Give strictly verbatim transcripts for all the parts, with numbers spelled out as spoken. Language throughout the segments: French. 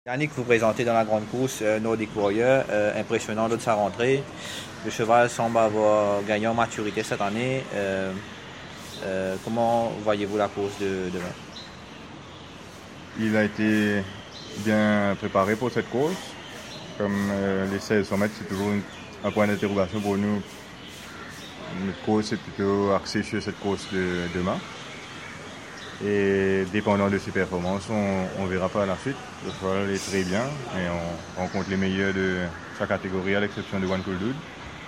Yannick, vous présentez dans la grande course euh, Nordic Warrior, euh, impressionnant lors de sa rentrée. Le cheval semble avoir gagné en maturité cette année. Euh, euh, comment voyez-vous la course de demain? Il a été bien préparé pour cette course. Comme euh, les seize cents mètres, c'est toujours une- un point d'interrogation pour nous. Notre course est plutôt axée sur cette course de demain. Et dépendant de ses performances, on, on verra par la suite. Le cheval est très bien et on rencontre les meilleurs de sa catégorie à l'exception de One Cool Dude.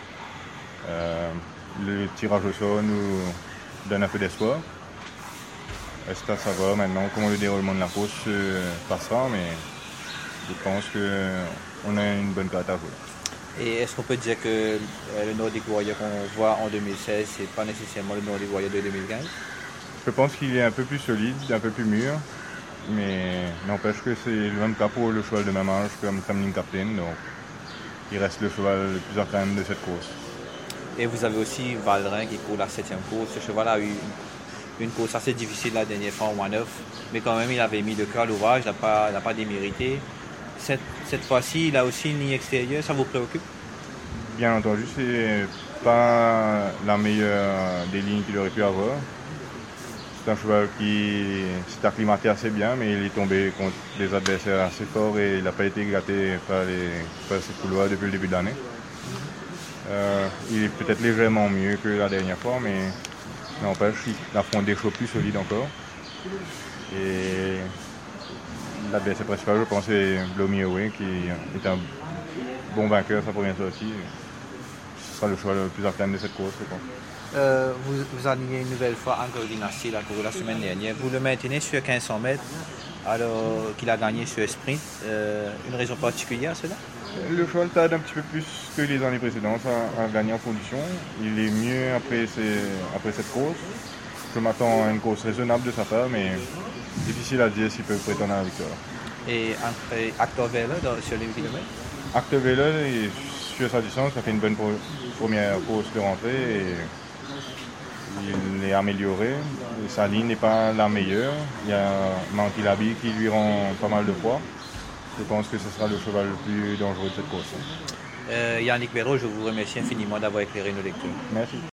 Euh, le tirage au sort nous donne un peu d'espoir. Reste à savoir maintenant comment le déroulement de la course se passera, mais je pense qu'on a une bonne carte à jouer. Et est-ce qu'on peut dire que euh, le Nordic Warrior qu'on voit en deux mille seize, c'est pas nécessairement le Nordic Warrior de deux mille quinze? Je pense qu'il est un peu plus solide, un peu plus mûr, mais n'empêche que c'est le même cas pour le cheval de même âge comme Tamlin Captain, donc il reste le cheval le plus acclamé de cette course. Et vous avez aussi Valdrin qui court la septième course. Ce cheval a eu une, une course assez difficile la dernière fois en one-off, mais quand même il avait mis le cœur à l'ouvrage, il n'a pas, il n'a pas démérité. Cette, cette fois-ci, il a aussi une ligne extérieure, ça vous préoccupe? Bien entendu, c'est pas la meilleure des lignes qu'il aurait pu avoir. C'est un cheval qui s'est acclimaté assez bien, mais il est tombé contre des adversaires assez forts et il n'a pas été gâté par, les, par ces couloirs depuis le début de l'année. Euh, il est peut-être légèrement mieux que la dernière fois, mais n'empêche, il affronte des chevaux plus solides encore. Et l'adversaire principal, je pense, c'est Blomy Away, qui est un bon vainqueur sa première sortie. Ce sera le cheval le plus acclamé de cette course, je pense. Euh, vous, vous alignez une nouvelle fois Angkor Dynasty, la courue la semaine dernière. Vous le maintenez sur quinze cents mètres alors qu'il a gagné sur sprint. Euh, une raison particulière à cela? Le cheval tarde un petit peu plus que les années précédentes à, à gagner en condition. Il est mieux après, ces, après cette course. Je m'attends à une course raisonnable de sa part, mais difficile à dire s'il peut prétendre à la victoire. Et, et Actor Vela sur les kilomètres? Acte Vélo, sur sa distance, ça fait une bonne pro- première course de rentrée et il est amélioré. Et sa ligne n'est pas la meilleure. Il y a Mankilabi qui lui rend pas mal de poids. Je pense que ce sera le cheval le plus dangereux de cette course. Euh, Yannick Béraud, je vous remercie infiniment d'avoir éclairé nos lecteurs. Merci.